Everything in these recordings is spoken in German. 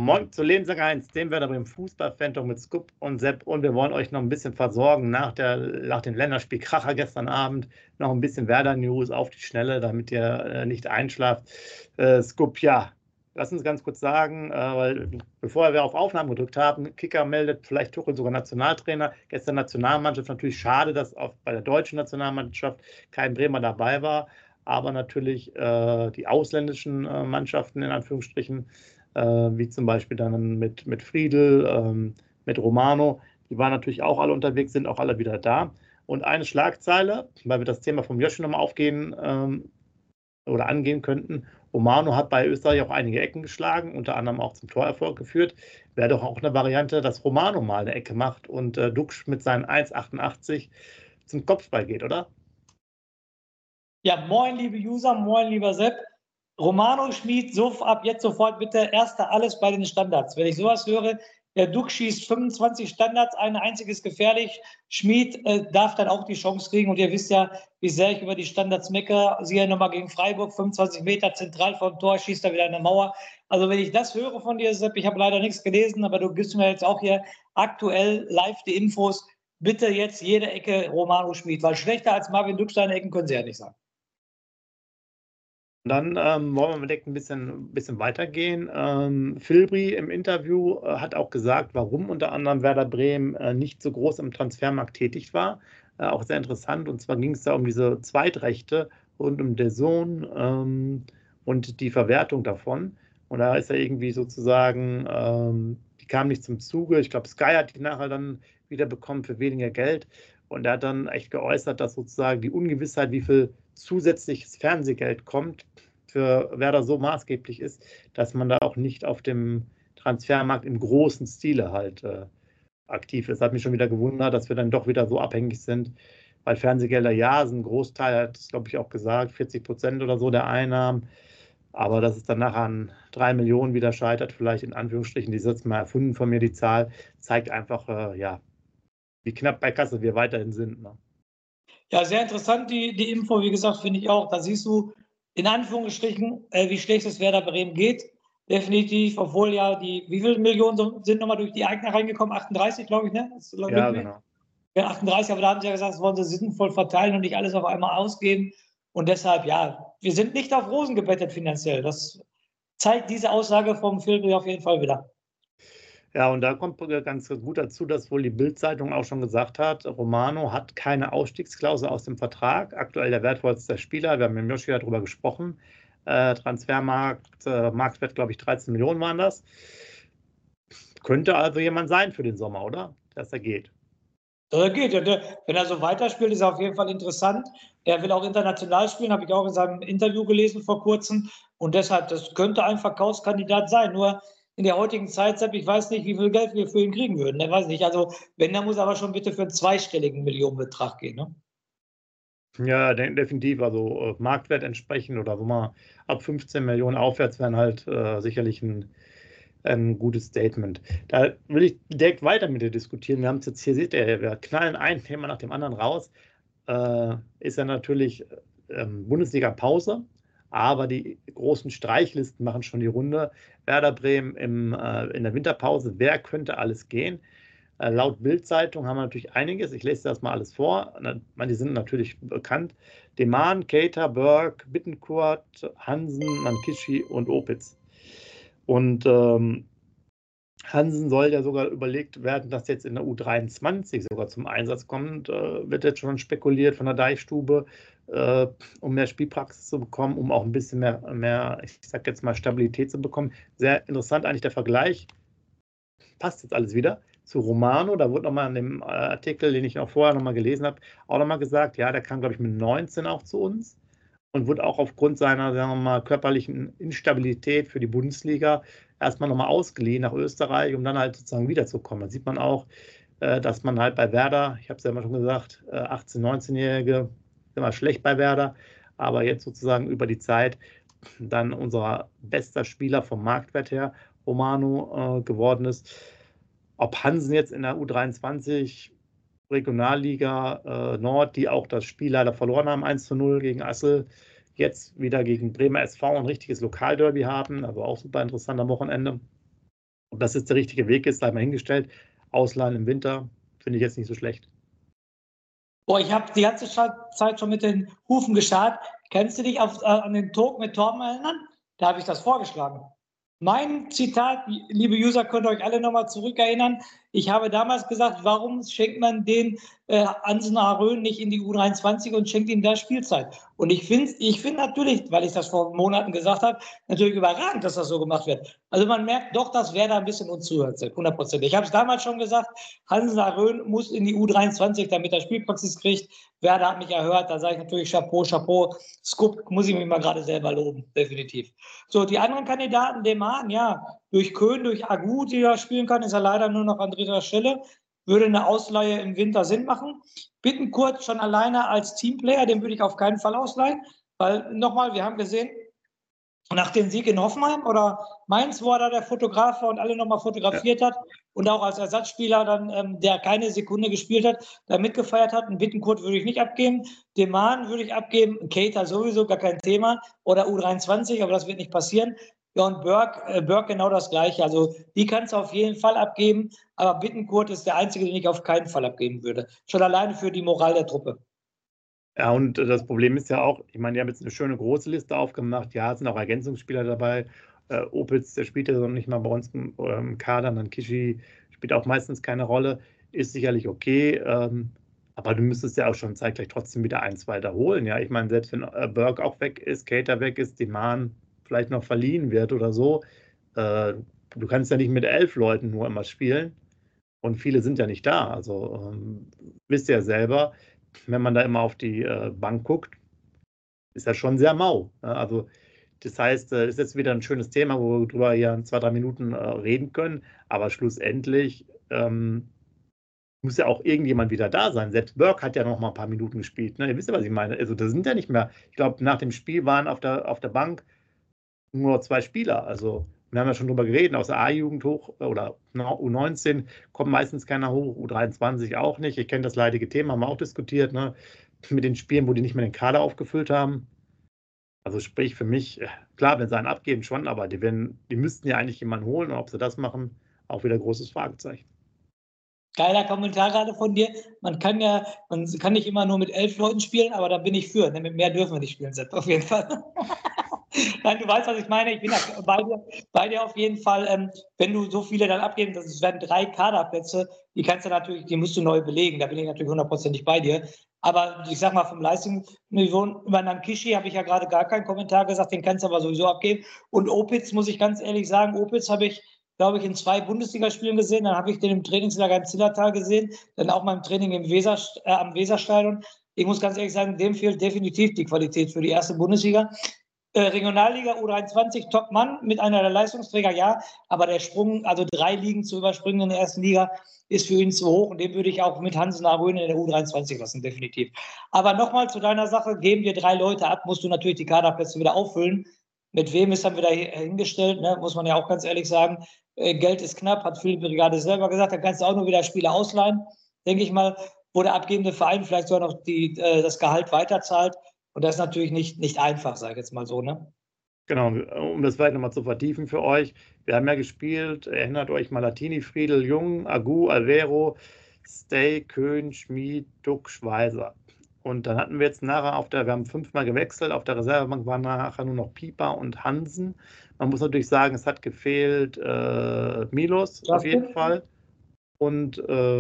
Moin zu Lebenslang 1, dem Werder Bremen Fußball-Fan mit Scoop und Sepp. Und wir wollen euch noch ein bisschen versorgen nach dem Länderspiel-Kracher gestern Abend. Noch ein bisschen Werder-News auf die Schnelle, damit ihr nicht einschlaft. Scoop, ja, lass uns ganz kurz sagen, weil bevor wir auf Aufnahmen gedrückt haben, Kicker meldet vielleicht Tuchel sogar Nationaltrainer. Gestern Nationalmannschaft, natürlich schade, dass auch bei der deutschen Nationalmannschaft kein Bremer dabei war. Aber natürlich die ausländischen Mannschaften in Anführungsstrichen, wie zum Beispiel dann mit Friedl, mit Romano, die waren natürlich auch alle unterwegs, sind auch alle wieder da. Und eine Schlagzeile, weil wir das Thema vom Joshi nochmal aufgehen oder angehen könnten: Romano hat bei Österreich auch einige Ecken geschlagen, unter anderem auch zum Torerfolg geführt. Wäre doch auch eine Variante, dass Romano mal eine Ecke macht und Duxch mit seinen 1,88 zum Kopfball geht, oder? Ja, moin, liebe User, moin, lieber Sepp. Romano Schmid, so ab jetzt sofort bitte erster alles bei den Standards. Wenn ich sowas höre, der Duck schießt 25 Standards, ein einziges gefährlich. Schmid darf dann auch die Chance kriegen. Und ihr wisst ja, wie sehr ich über die Standards meckere. Siehe nochmal gegen Freiburg, 25 Meter zentral vom Tor, schießt er wieder eine Mauer. Also wenn ich das höre von dir, Sepp, ich habe leider nichts gelesen, aber du gibst mir jetzt auch hier aktuell live die Infos. Bitte jetzt jede Ecke Romano Schmid, weil schlechter als Marvin Duck seine Ecken können sie ja nicht sein. Dann wollen wir direkt ein bisschen weitergehen. Filbri im Interview hat auch gesagt, warum unter anderem Werder Bremen nicht so groß im Transfermarkt tätig war. Auch sehr interessant. Und zwar ging es da um diese Zweitrechte rund um DAZN und die Verwertung davon. Und da ist er irgendwie sozusagen, die kam nicht zum Zuge. Ich glaube, Sky hat die nachher dann wieder bekommen für weniger Geld. Und er hat dann echt geäußert, dass sozusagen die Ungewissheit, wie viel zusätzliches Fernsehgeld kommt, für Werder so maßgeblich ist, dass man da auch nicht auf dem Transfermarkt im großen Stile halt aktiv ist. Hat mich schon wieder gewundert, dass wir dann doch wieder so abhängig sind, weil Fernsehgelder, ja, sind ein Großteil, hat es, glaube ich, auch gesagt, 40% oder so der Einnahmen. Aber dass es dann nachher an 3 Millionen wieder scheitert, vielleicht in Anführungsstrichen, die ist jetzt mal erfunden von mir, die Zahl, zeigt einfach, ja, wie knapp bei Kasse wir weiterhin sind. Ne? Ja, sehr interessant, die Info, wie gesagt, finde ich auch. Da siehst du in Anführungsstrichen, wie schlecht es Werder Bremen geht. Definitiv, obwohl ja wie viele Millionen sind nochmal durch die Eigner reingekommen? 38, glaube ich, ne? Ja, genau. Ja, 38, aber da haben sie ja gesagt, das wollen sie sinnvoll verteilen und nicht alles auf einmal ausgeben. Und deshalb, ja, wir sind nicht auf Rosen gebettet finanziell. Das zeigt diese Aussage vom Filbri auf jeden Fall wieder. Ja, und da kommt ganz gut dazu, dass wohl die Bild-Zeitung auch schon gesagt hat, Romano hat keine Ausstiegsklausel aus dem Vertrag. Aktuell der wertvollste Spieler. Wir haben mit Joshi darüber gesprochen. Transfermarkt, Marktwert, glaube ich, 13 Millionen waren das. Könnte also jemand sein für den Sommer, oder? Dass er geht. Geht. Wenn er so weiterspielt, ist er auf jeden Fall interessant. Er will auch international spielen, habe ich auch in seinem Interview gelesen vor kurzem. Und deshalb, das könnte ein Verkaufskandidat sein. Nur in der heutigen Zeit, Sepp, ich weiß nicht, wie viel Geld wir für ihn kriegen würden. Ich weiß nicht. Also, wenn, dann muss er aber schon bitte für einen zweistelligen Millionenbetrag gehen. Ne? Ja, definitiv. Also Marktwert entsprechend oder so mal ab 15 Millionen aufwärts wären halt sicherlich ein gutes Statement. Da will ich direkt weiter mit dir diskutieren. Wir haben es jetzt hier, seht ihr, wir knallen ein Thema nach dem anderen raus. Ist ja natürlich Bundesliga-Pause, aber die großen Streichlisten machen schon die Runde. Werder Bremen in der Winterpause, wer könnte alles gehen? Laut Bild-Zeitung haben wir natürlich einiges. Ich lese das mal alles vor. Manche sind natürlich bekannt. Deman, Keita, Berg, Bittencourt, Hansen, Mankishi und Opitz. Und Hansen soll ja sogar überlegt werden, dass jetzt in der U23 sogar zum Einsatz kommt. Wird jetzt schon spekuliert von der Deichstube, um mehr Spielpraxis zu bekommen, um auch ein bisschen mehr, ich sag jetzt mal, Stabilität zu bekommen. Sehr interessant eigentlich der Vergleich. Passt jetzt alles wieder zu Romano. Da wurde nochmal in dem Artikel, den ich noch vorher nochmal gelesen habe, auch nochmal gesagt, ja, der kam, glaube ich, mit 19 auch zu uns und wurde auch aufgrund seiner, sagen wir mal, körperlichen Instabilität für die Bundesliga erstmal nochmal ausgeliehen nach Österreich, um dann halt sozusagen wiederzukommen. Da sieht man auch, dass man halt bei Werder, ich habe es ja immer schon gesagt, 18-, 19-Jährige sind immer schlecht bei Werder, aber jetzt sozusagen über die Zeit dann unser bester Spieler vom Marktwert her, Romano, geworden ist. Ob Hansen jetzt in der U23 Regionalliga Nord, die auch das Spiel leider verloren haben, 1:0 gegen Assel, jetzt wieder gegen Bremer SV ein richtiges Lokalderby haben, also auch super interessant am Wochenende. Ob das jetzt der richtige Weg ist, sei mal hingestellt. Ausleihen im Winter finde ich jetzt nicht so schlecht. Boah, ich habe die ganze Zeit schon mit den Hufen geschart. Kannst du dich an den Talk mit Torben erinnern? Da habe ich das vorgeschlagen. Mein Zitat, liebe User, könnt ihr euch alle nochmal zurückerinnern. Ich habe damals gesagt, warum schenkt man den Hansen Arön nicht in die U23 und schenkt ihm da Spielzeit? Und ich finde natürlich, weil ich das vor Monaten gesagt habe, natürlich überragend, dass das so gemacht wird. Also man merkt doch, dass Werder ein bisschen uns zuhört, 100%. Ich habe es damals schon gesagt, Hansen Arön muss in die U23, damit er Spielpraxis kriegt. Werder hat mich erhört, da sage ich natürlich Chapeau, Chapeau. Scoop muss ich mich mal gerade selber loben, definitiv. So, die anderen Kandidaten, Deman, ja, durch Köhn, durch Agu, die er spielen kann, ist er leider nur noch an dritter Stelle. Würde eine Ausleihe im Winter Sinn machen. Bittencourt schon alleine als Teamplayer, den würde ich auf keinen Fall ausleihen, weil nochmal, wir haben gesehen, nach dem Sieg in Hoffenheim oder Mainz, wo er da der Fotograf war und alle nochmal fotografiert hat und auch als Ersatzspieler dann, der keine Sekunde gespielt hat, da mitgefeiert hat. Einen Bittencourt würde ich nicht abgeben, Deman würde ich abgeben, Keita sowieso, gar kein Thema, oder U23, aber das wird nicht passieren. Ja, und Burke genau das Gleiche. Also die kannst du auf jeden Fall abgeben, aber Bittencourt ist der Einzige, den ich auf keinen Fall abgeben würde. Schon alleine für die Moral der Truppe. Ja, und das Problem ist ja auch, ich meine, die haben jetzt eine schöne große Liste aufgemacht. Ja, es sind auch Ergänzungsspieler dabei. Opitz, der spielt ja noch nicht mal bei uns im Kader. Dann Kishi spielt auch meistens keine Rolle. Ist sicherlich okay. Aber du müsstest ja auch schon zeitgleich trotzdem wieder ein, zwei da holen. Ja, ich meine, selbst wenn Burke auch weg ist, Keita weg ist, Deman vielleicht noch verliehen wird oder so. Du kannst ja nicht mit 11 Leuten nur immer spielen. Und viele sind ja nicht da. Also wisst ihr ja selber, wenn man da immer auf die Bank guckt, ist das schon sehr mau. Also das heißt, ist jetzt wieder ein schönes Thema, wo wir drüber hier in 2, 3 Minuten reden können. Aber schlussendlich muss ja auch irgendjemand wieder da sein. Selbst Burke hat ja noch mal ein paar Minuten gespielt. Ne? Ihr wisst ja, was ich meine. Also da sind ja nicht mehr, ich glaube, nach dem Spiel waren auf der Bank nur 2 Spieler. Also wir haben ja schon drüber geredet, aus der A-Jugend hoch oder U19 kommt meistens keiner hoch, U23 auch nicht. Ich kenne das leidige Thema, haben wir auch diskutiert, ne? Mit den Spielen, wo die nicht mehr den Kader aufgefüllt haben. Also sprich für mich, klar, wenn sie einen abgeben schon, aber die müssten ja eigentlich jemanden holen und ob sie das machen, auch wieder großes Fragezeichen. Geiler Kommentar gerade von dir. Man kann nicht immer nur mit 11 Leuten spielen, aber da bin ich für. Mit mehr dürfen wir nicht spielen, Sepp, auf jeden Fall. Nein, du weißt, was ich meine. Ich bin bei dir auf jeden Fall. Wenn du so viele dann abgeben, es werden 3 Kaderplätze, die musst du neu belegen. Da bin ich natürlich 100%ig bei dir. Aber ich sag mal, vom Leistungsniveau über Nankishi habe ich ja gerade gar keinen Kommentar gesagt, den kannst du aber sowieso abgeben. Und Opitz, muss ich ganz ehrlich sagen, Opitz habe ich, glaube ich, in 2 Bundesligaspielen gesehen. Dann habe ich den im Trainingslager im Zillertal gesehen, dann auch mal im Training am Weserstadion. Ich muss ganz ehrlich sagen, dem fehlt definitiv die Qualität für die erste Bundesliga. Regionalliga U23 Top-Mann mit einer der Leistungsträger, ja, aber der Sprung, also 3 Ligen zu überspringen in der ersten Liga, ist für ihn zu hoch und den würde ich auch mit Hansen Arön in der U23 lassen, definitiv. Aber nochmal zu deiner Sache, geben wir 3 Leute ab, musst du natürlich die Kaderplätze wieder auffüllen. Mit wem ist dann wieder hingestellt, ne? Muss man ja auch ganz ehrlich sagen. Geld ist knapp, hat Philipp gerade selber gesagt, da kannst du auch nur wieder Spieler ausleihen, denke ich mal, wo der abgebende Verein vielleicht sogar noch das Gehalt weiterzahlt. Und das ist natürlich nicht einfach, sage ich jetzt mal so, ne? Genau, um das vielleicht nochmal zu vertiefen für euch. Wir haben ja gespielt, erinnert euch, Malatini, Friedel, Jung, Agu, Alvero, Stay, Köhn, Schmid, Duck, Schweizer. Und dann hatten wir jetzt nachher wir haben 5-mal gewechselt, auf der Reservebank waren nachher nur noch Pieper und Hansen. Man muss natürlich sagen, es hat gefehlt Milos auf jeden Fall. Und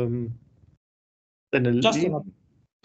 Justin.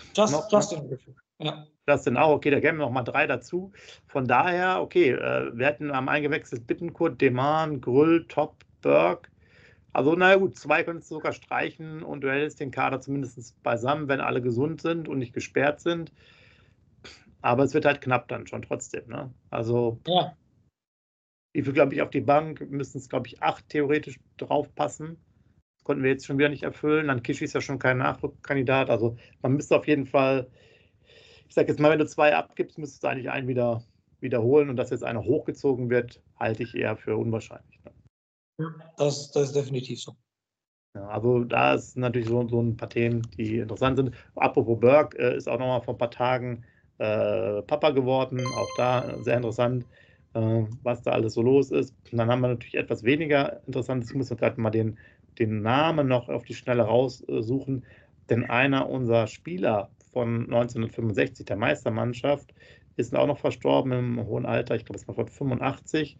Ja. Justin auch, okay, da geben wir noch mal 3 dazu. Von daher, okay, wir haben eingewechselt Bittencourt, Deman, Grüll, Top, Burke. Also, naja gut, 2 könntest du sogar streichen und du hältst den Kader zumindest beisammen, wenn alle gesund sind und nicht gesperrt sind. Aber es wird halt knapp dann schon trotzdem, ne? Also, ja. Wie viel, glaube ich, auf die Bank müssen es, glaube ich, 8 theoretisch draufpassen. Das konnten wir jetzt schon wieder nicht erfüllen. Dann Kishi ist ja schon kein Nachrückkandidat. Also, man müsste auf jeden Fall, ich sage jetzt mal, wenn du 2 abgibst, müsstest du eigentlich einen wiederholen. Und dass jetzt einer hochgezogen wird, halte ich eher für unwahrscheinlich. Ne? Das ist definitiv so. Ja, also da ist natürlich so ein paar Themen, die interessant sind. Apropos Burke, ist auch noch mal vor ein paar Tagen Papa geworden. Auch da sehr interessant. was da alles so los ist. Und dann haben wir natürlich etwas weniger Interessantes. Ich muss jetzt gerade mal den Namen noch auf die Schnelle raussuchen, denn einer unserer Spieler von 1965, der Meistermannschaft, ist auch noch verstorben im hohen Alter. Ich glaube, es war von 85.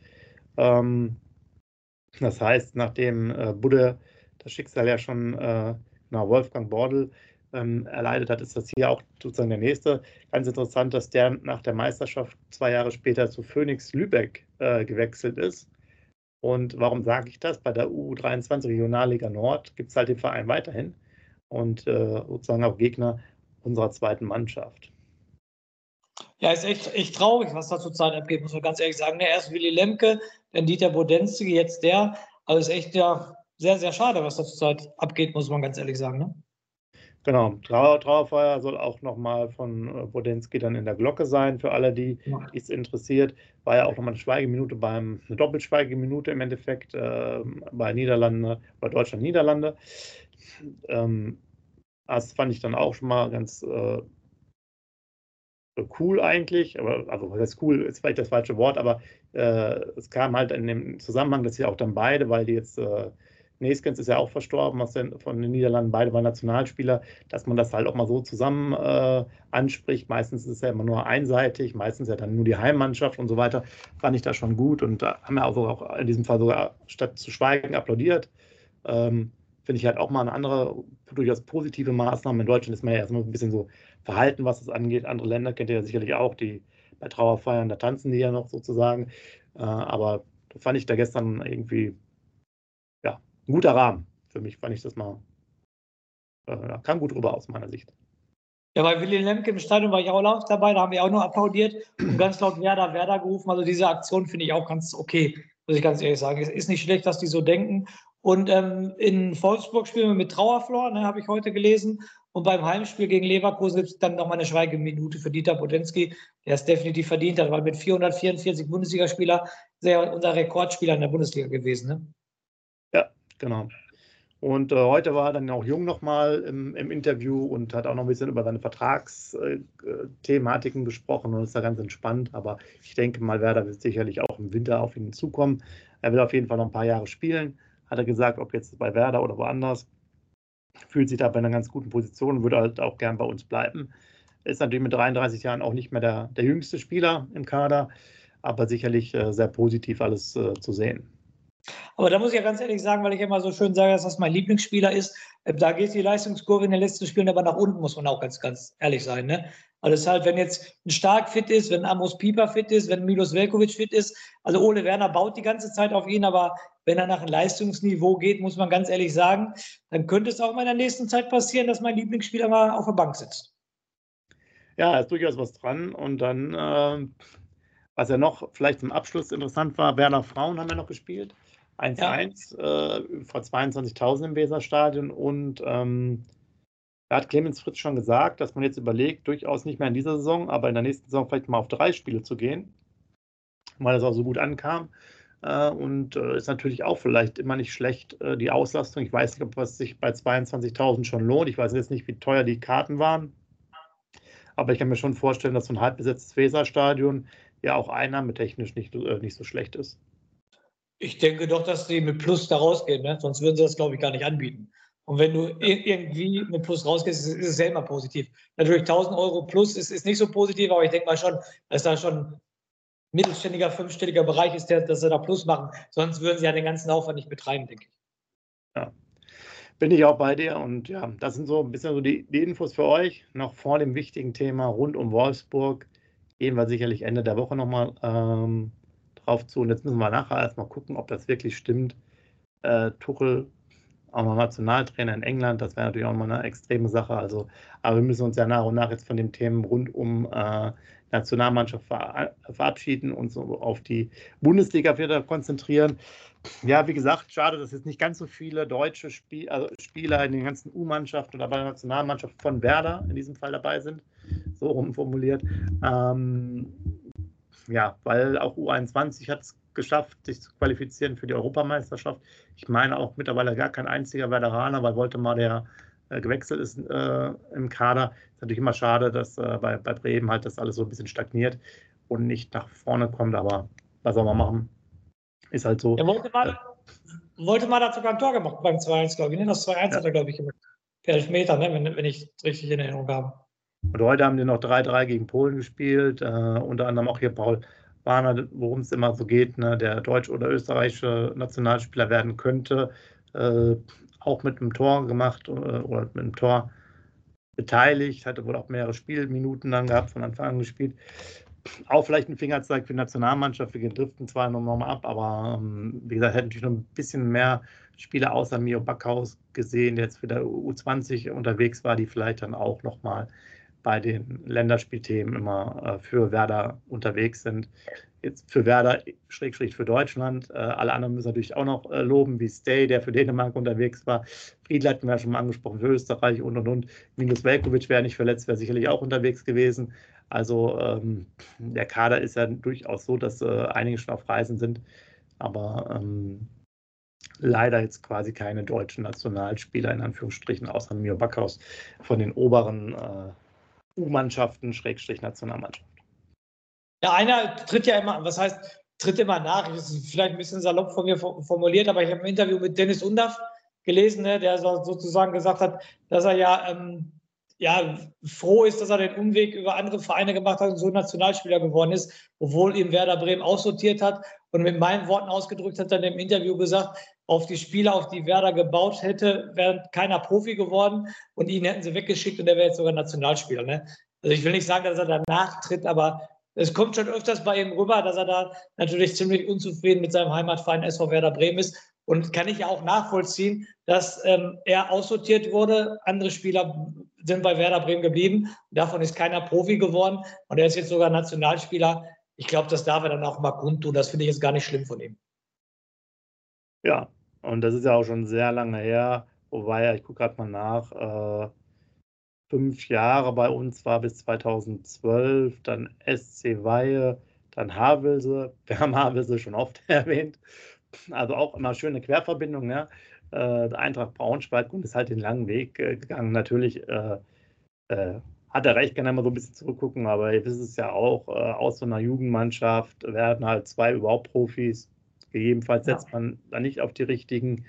Das heißt, nachdem Budde das Schicksal ja schon Wolfgang Bordel erleidet hat, ist das hier auch sozusagen der nächste. Ganz interessant, dass der nach der Meisterschaft 2 Jahre später zu Phoenix Lübeck gewechselt ist. Und warum sage ich das? Bei der U23 Regionalliga Nord gibt es halt den Verein weiterhin und sozusagen auch Gegner unserer zweiten Mannschaft. Ja, ist echt traurig, was da zurzeit abgeht, muss man ganz ehrlich sagen. Erst Willy Lemke, dann Dieter Bodensky, jetzt der. Also ist echt ja sehr, sehr schade, was da zurzeit abgeht, muss man ganz ehrlich sagen. Ne? Genau, Trauerfeier soll auch nochmal von Bodensky dann in der Glocke sein, für alle, die es interessiert. War ja auch nochmal eine Doppelschweigeminute im Endeffekt bei Niederlande oder Deutschland-Niederlande. Das fand ich dann auch schon mal ganz cool eigentlich, aber also was heißt cool, ist vielleicht das falsche Wort, aber es kam halt in dem Zusammenhang, dass sie auch dann beide, weil die jetzt Neeskens ist ja auch verstorben von den Niederlanden, beide waren Nationalspieler, dass man das halt auch mal so zusammen anspricht. Meistens ist es ja immer nur einseitig, meistens ja dann nur die Heimmannschaft und so weiter. Fand ich das schon gut und da haben wir also auch in diesem Fall sogar statt zu schweigen applaudiert. Finde ich halt auch mal eine andere, durchaus positive Maßnahme. In Deutschland ist man ja erstmal ein bisschen so verhalten, was das angeht. Andere Länder kennt ihr ja sicherlich auch, die bei Trauerfeiern, da tanzen die ja noch sozusagen. Aber das fand ich da gestern irgendwie ein guter Rahmen. Für mich fand ich das mal, kam gut rüber aus meiner Sicht. Ja, bei Willy Lemke im Stadion war ich auch laut dabei, da haben wir auch nur applaudiert und ganz laut Werder gerufen. Also diese Aktion finde ich auch ganz okay, muss ich ganz ehrlich sagen. Es ist nicht schlecht, dass die so denken. Und in Wolfsburg spielen wir mit Trauerflor, ne, habe ich heute gelesen. Und beim Heimspiel gegen Leverkusen gibt es dann nochmal eine Schweigeminute für Dieter Bodensky, der es definitiv verdient hat, weil mit 444 Bundesligaspieler ist er unser Rekordspieler in der Bundesliga gewesen. Ne? Ja, genau. Und heute war er dann auch Jung nochmal im Interview und hat auch noch ein bisschen über seine Vertragsthematiken gesprochen und ist da ganz entspannt. Aber ich denke mal, Werder wird sicherlich auch im Winter auf ihn zukommen. Er will auf jeden Fall noch ein paar Jahre spielen, hat er gesagt, ob jetzt bei Werder oder woanders. Fühlt sich da bei einer ganz guten Position und würde halt auch gern bei uns bleiben. Ist natürlich mit 33 Jahren auch nicht mehr der jüngste Spieler im Kader, aber sicherlich sehr positiv alles zu sehen. Aber da muss ich ja ganz ehrlich sagen, weil ich immer so schön sage, dass das mein Lieblingsspieler ist, da geht die Leistungskurve in den letzten Spielen aber nach unten, muss man auch ganz, ganz ehrlich sein. Ne? Also deshalb, wenn jetzt ein Stark fit ist, wenn Amos Pieper fit ist, wenn Milos Velkovic fit ist, also Ole Werner baut die ganze Zeit auf ihn, aber wenn er nach einem Leistungsniveau geht, muss man ganz ehrlich sagen, dann könnte es auch mal in der nächsten Zeit passieren, dass mein Lieblingsspieler mal auf der Bank sitzt. Ja, da ist durchaus was dran. Und dann, was ja noch vielleicht zum Abschluss interessant war, Werder Frauen haben ja noch gespielt. 1-1 vor 22.000 im Weserstadion. Und da hat Clemens Fritz schon gesagt, dass man jetzt überlegt, durchaus nicht mehr in dieser Saison, aber in der nächsten Saison vielleicht mal auf 3 Spiele zu gehen, weil das auch so gut ankam. Und ist natürlich auch vielleicht immer nicht schlecht, die Auslastung. Ich weiß nicht, ob es sich bei 22.000 schon lohnt. Ich weiß jetzt nicht, wie teuer die Karten waren. Aber ich kann mir schon vorstellen, dass so ein halbbesetztes Weserstadion ja auch einnahmetechnisch nicht so schlecht ist. Ich denke doch, dass die mit Plus da rausgehen, ne? Sonst würden sie das, glaube ich, gar nicht anbieten. Und wenn du irgendwie mit Plus rausgehst, ist es ja immer positiv. Natürlich 1.000 Euro plus ist nicht so positiv, aber ich denke mal schon, dass da schon mittelständiger, fünfstelliger Bereich ist, dass sie da Plus machen. Sonst würden sie ja den ganzen Aufwand nicht betreiben, denke ich. Ja, bin ich auch bei dir. Und ja, das sind so ein bisschen so die Infos für euch. Noch vor dem wichtigen Thema rund um Wolfsburg gehen wir sicherlich Ende der Woche nochmal drauf zu. Und jetzt müssen wir nachher erstmal gucken, ob das wirklich stimmt. Tuchel, auch mal Nationaltrainer in England, das wäre natürlich auch mal eine extreme Sache. Also, aber wir müssen uns ja nach und nach jetzt von den Themen rund um Nationalmannschaft verabschieden und so auf die Bundesliga wieder konzentrieren. Ja, wie gesagt, schade, dass jetzt nicht ganz so viele deutsche Spieler in den ganzen U-Mannschaften oder bei der Nationalmannschaft von Werder in diesem Fall dabei sind, so rumformuliert. Ja, weil auch U21 hat es geschafft, sich zu qualifizieren für die Europameisterschaft. Ich meine auch mittlerweile gar kein einziger Werderaner, weil Woltemar, der gewechselt ist im Kader. Ist natürlich immer schade, dass bei Bremen halt das alles so ein bisschen stagniert und nicht nach vorne kommt, aber was soll man machen? Ist halt so. Er wollte mal dazu ein Tor gemacht beim 2-1, glaube ich. Ne? Das 2-1 hat er, glaube ich, gemacht. Per Elfmeter, ne? wenn ich richtig in Erinnerung habe. Und heute haben die noch 3-3 gegen Polen gespielt, unter anderem auch hier Paul Warner, worum es immer so geht, ne, der deutsche oder österreichische Nationalspieler werden könnte, auch mit einem Tor gemacht oder mit einem Tor beteiligt, hatte wohl auch mehrere Spielminuten dann gehabt, von Anfang an gespielt. Auch vielleicht ein Fingerzeig für die Nationalmannschaft, wir driften zwar nochmal ab, aber wie gesagt, hätte natürlich noch ein bisschen mehr Spieler außer Mio Backhaus gesehen, der jetzt für der U20 unterwegs war, die vielleicht dann auch nochmal bei den Länderspielthemen immer für Werder unterwegs sind. Jetzt für Werder, Schrägstrich für Deutschland. Alle anderen müssen natürlich auch noch loben, wie Stay, der für Dänemark unterwegs war. Friedl hatten wir ja schon mal angesprochen, für Österreich und. Minus Veljković wäre nicht verletzt, wäre sicherlich auch unterwegs gewesen. Also der Kader ist ja durchaus so, dass einige schon auf Reisen sind. Aber leider jetzt quasi keine deutschen Nationalspieler, in Anführungsstrichen, außer Mio Backhaus von den oberen U-Mannschaften, Schrägstrich Nationalmannschaft. Ja, einer tritt ja immer, was heißt, tritt immer nach. Das ist vielleicht ein bisschen salopp von mir formuliert, aber ich habe ein Interview mit Dennis Undaff gelesen, ne, der sozusagen gesagt hat, dass er ja froh ist, dass er den Umweg über andere Vereine gemacht hat und so Nationalspieler geworden ist, obwohl ihn Werder Bremen aussortiert hat. Und mit meinen Worten ausgedrückt hat er in dem Interview gesagt, auf die Spieler, auf die Werder gebaut hätte, wäre keiner Profi geworden und ihn hätten sie weggeschickt und er wäre jetzt sogar Nationalspieler. Ne? Also ich will nicht sagen, dass er danach tritt, aber es kommt schon öfters bei ihm rüber, dass er da natürlich ziemlich unzufrieden mit seinem Heimatverein SV Werder Bremen ist. Und kann ich ja auch nachvollziehen, dass er aussortiert wurde. Andere Spieler sind bei Werder Bremen geblieben. Davon ist keiner Profi geworden. Und er ist jetzt sogar Nationalspieler. Ich glaube, das darf er dann auch mal kundtun. Das finde ich jetzt gar nicht schlimm von ihm. Ja, und das ist ja auch schon sehr lange her. Wobei, ich gucke gerade mal nach, 5 Jahre bei uns war bis 2012, dann SC Weihe, dann Havelse. Wir haben Havelse schon oft erwähnt. Also auch immer schöne Querverbindung. Ja. Eintracht Braunschweig und ist halt den langen Weg gegangen. Natürlich hat er recht, kann er mal so ein bisschen zurückgucken, aber ihr wisst es ja auch, aus so einer Jugendmannschaft werden halt 2 überhaupt Profis. Gegebenenfalls setzt man da nicht auf die richtigen.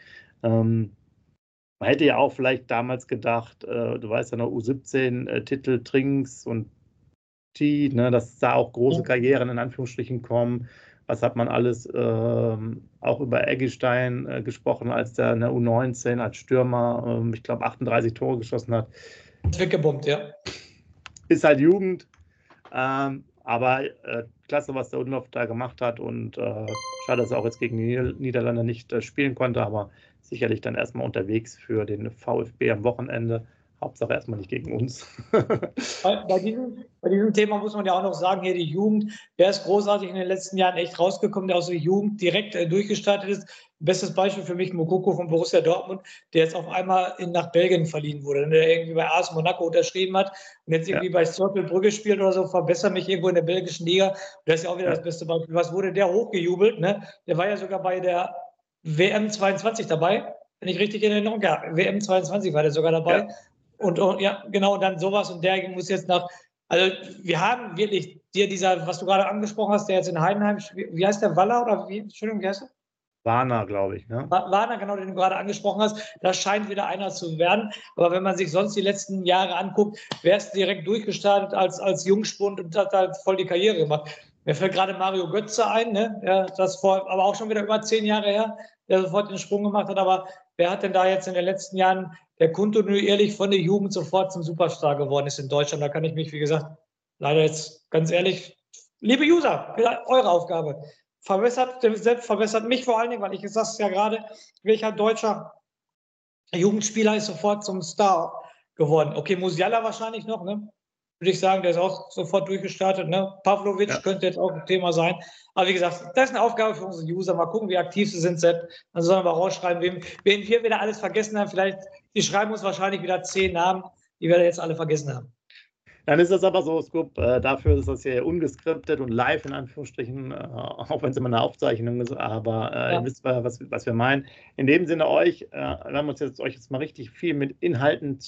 Man hätte ja auch vielleicht damals gedacht, du weißt ja noch, U17-Titel Trinks und T, ne, dass da auch große Karrieren in Anführungsstrichen kommen. Was hat man alles auch über Eggestein gesprochen, als der in der U19 als Stürmer, ich glaube, 38 Tore geschossen hat. Weggebombt, ja. Ist halt Jugend, aber klasse, was der Undorf da gemacht hat und schade, dass er auch jetzt gegen die Niederlande nicht spielen konnte, aber sicherlich dann erstmal unterwegs für den VfB am Wochenende. Hauptsache erstmal nicht gegen uns. Bei diesem Thema muss man ja auch noch sagen, hier die Jugend, wer ist großartig in den letzten Jahren echt rausgekommen, der aus der Jugend direkt durchgestartet ist. Bestes Beispiel für mich Moukoko von Borussia Dortmund, der jetzt auf einmal nach Belgien verliehen wurde, der irgendwie bei AS Monaco unterschrieben hat und jetzt irgendwie bei Cercle Brügge spielt oder so, verbessert mich irgendwo in der belgischen Liga. Und das ist ja auch wieder das beste Beispiel. Was wurde der hochgejubelt? Ne? Der war ja sogar bei der WM 22 dabei, wenn ich richtig in Erinnerung habe. WM 22 war der sogar dabei. Ja. Und ja, genau, und dann sowas und der muss jetzt nach. Also, wir haben wirklich was du gerade angesprochen hast, der jetzt in Heidenheim, wie heißt der, Waller oder wie? Entschuldigung, wie heißt der? Warner, glaube ich, ne? Warner, genau, den du gerade angesprochen hast. Das scheint wieder einer zu werden. Aber wenn man sich sonst die letzten Jahre anguckt, wer ist direkt durchgestartet als Jungspund und hat halt voll die Karriere gemacht. Mir fällt gerade Mario Götze ein, ne? Ja, aber auch schon wieder über 10 Jahre her, der sofort den Sprung gemacht hat. Aber wer hat denn da jetzt in den letzten Jahren, der kontinuierlich von der Jugend sofort zum Superstar geworden ist in Deutschland? Da kann ich mich, wie gesagt, leider jetzt ganz ehrlich, liebe User, eure Aufgabe. Verbessert mich vor allen Dingen, weil ich sage es ja gerade, welcher deutscher Jugendspieler ist sofort zum Star geworden. Okay, Musiala wahrscheinlich noch, ne? Würde ich sagen, der ist auch sofort durchgestartet. Ne? Pavlovic könnte jetzt auch ein Thema sein. Aber wie gesagt, das ist eine Aufgabe für unsere User. Mal gucken, wie aktiv sie sind, Sepp. Dann sollen wir rausschreiben, wen wir wieder alles vergessen haben. Vielleicht, die schreiben uns wahrscheinlich wieder 10 Namen, die wir jetzt alle vergessen haben. Dann ist das aber so, Scoop, dafür ist das hier ungeskriptet und live in Anführungsstrichen, auch wenn es immer eine Aufzeichnung ist, aber ihr wisst, was wir meinen. In dem Sinne wir haben euch jetzt mal richtig viel mit Inhalten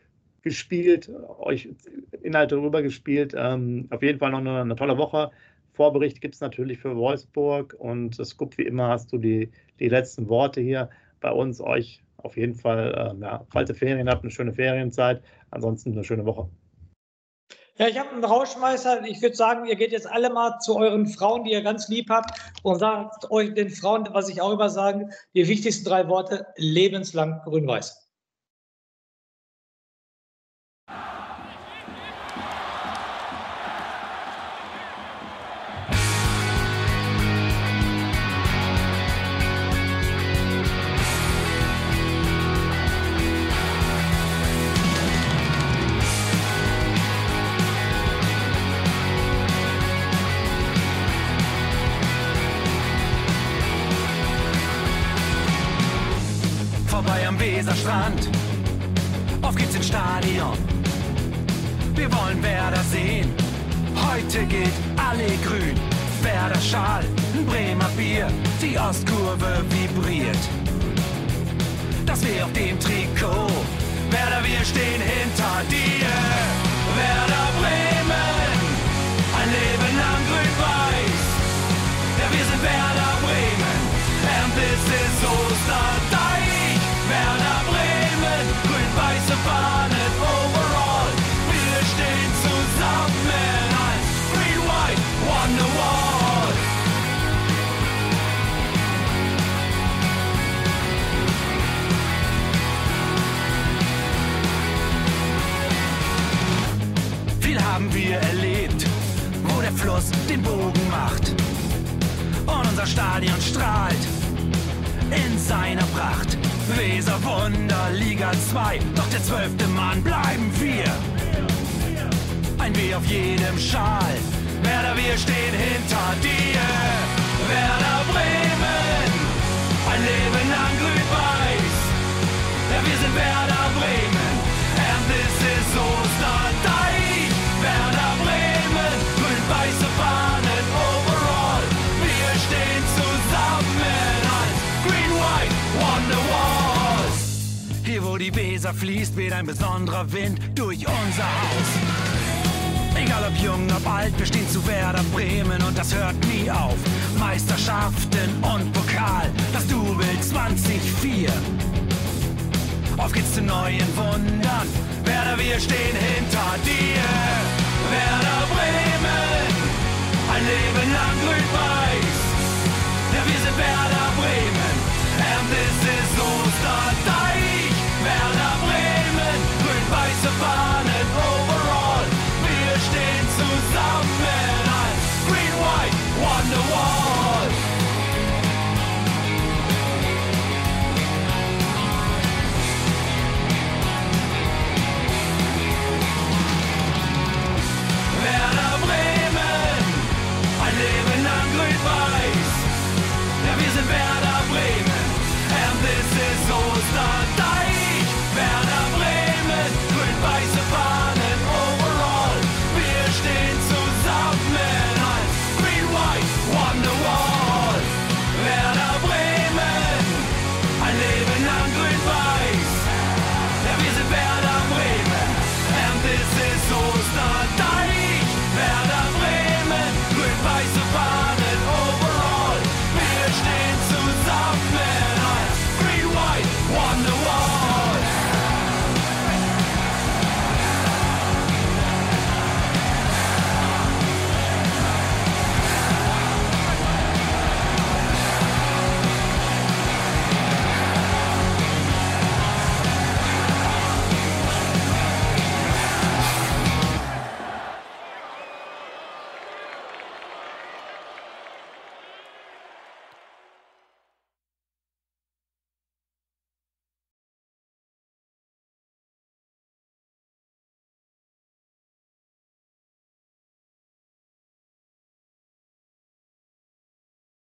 gespielt, euch Inhalte rübergespielt. Auf jeden Fall noch eine tolle Woche Vorbericht gibt es natürlich für Wolfsburg und Scoop, wie immer hast du die letzten Worte hier bei uns. Euch auf jeden Fall, falls ihr Ferien habt, eine schöne Ferienzeit. Ansonsten eine schöne Woche. Ja, ich habe einen Rauschmeißer. Ich würde sagen, ihr geht jetzt alle mal zu euren Frauen, die ihr ganz lieb habt, und sagt euch den Frauen, was ich auch immer sage, die wichtigsten 3 Worte: lebenslang grün-weiß. Vorbei am Weserstrand, auf geht's ins Stadion. Wir wollen Werder sehen, heute gilt alle grün. Werder Schal, ein Bremer Bier, die Ostkurve vibriert. Das weh auf dem Trikot, Werder, wir stehen hinter dir. Werder Bremen, ein Leben lang grün-weiß. Ja, wir sind Werder Bremen, and this is Osterdeich. Werder Bremen, grün-weiße Fahnen overall. Wir stehen zusammen als Green-White Wonderwall. Viel haben wir erlebt, wo der Fluss den Bogen macht. Und unser Stadion strahlt in seiner Pracht. Weser Wunder, Liga 2, doch der 12. Mann bleiben wir. Ein W auf jedem Schal, Werder, wir stehen hinter dir. Werder Bremen, ein Leben lang grün-weiß. Ja, wir sind Werder Bremen, and this is Osterdeich. Werder Bremen, grün-weiße Fahnen overall. Wir stehen zusammen als Green-White Wonderwalls. Hier wo die Weser fließt, weht ein besonderer Wind durch unser Haus. Egal ob jung, ob alt, wir stehen zu Werder Bremen und das hört nie auf. Meisterschaften und Pokal, das Double 2004. Auf geht's zu neuen Wundern, Werder, wir stehen hinter dir. Werder Bremen, ein Leben lang grün-weiß. Ja, wir sind Werder